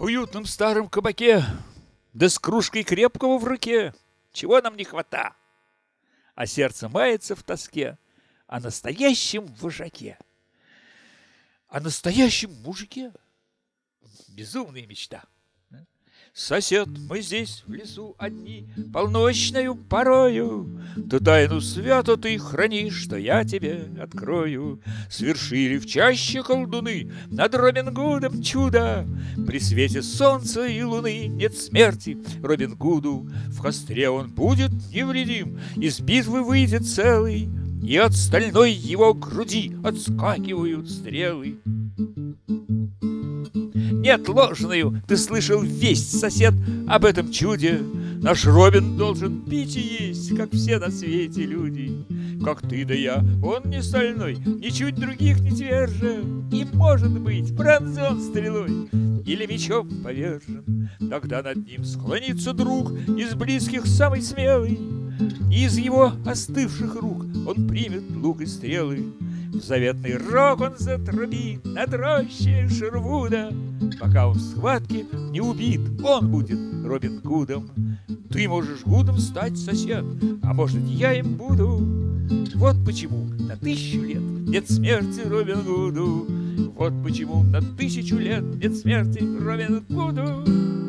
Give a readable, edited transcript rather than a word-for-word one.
В уютном старом кабаке, да с кружкой крепкого в руке, чего нам не хвата? А сердце мается в тоске о настоящем вожаке, о настоящем мужике. Безумная мечта. Сосед, мы здесь в лесу одни, полночною порою. Ту тайну свято ты храни, что я тебе открою. Свершили в чаще колдуны над Робин Гудом чудо. При свете солнца и луны нет смерти Робин Гуду. В костре он будет невредим, из битвы выйдет целый, и от стальной его груди отскакивают стрелы. Нет, ложную ты слышал весть, сосед, об этом чуде. Наш Робин должен пить и есть, как все на свете люди. Как ты да я, он не стальной, ничуть других не тверже, и, может быть, пронзен стрелой или мечом повержен. Тогда над ним склонится друг из близких самый смелый, и из его остывших рук он примет лук и стрелы. В заветный рог он затрубит над рощей Шервуда. Пока он в схватке не убит, он будет Робин Гудом. Ты можешь Гудом стать, сосед, а может, я им буду. Вот почему на 1000 лет нет смерти Робин Гуду. Вот почему на 1000 лет нет смерти Робин Гуду.